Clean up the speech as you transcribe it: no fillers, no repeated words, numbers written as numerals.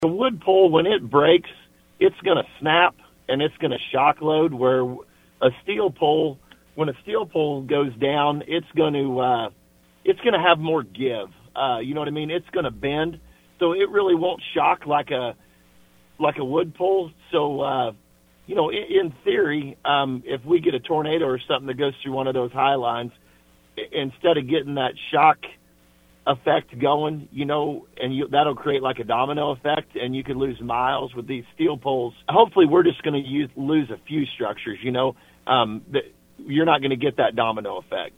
The wood pole, when it breaks, it's going to snap and it's going to shock load. Where a steel pole, when a steel pole goes down, it's going to have more give. You know what I mean? It's going to bend, so it really won't shock like a wood pole. So in theory, if we get a tornado or something that goes through one of those high lines, instead of getting that shock effect going, that'll create like a domino effect, and you could lose miles with these steel poles. Hopefully, we're just going to lose a few structures. You're not going to get that domino effect.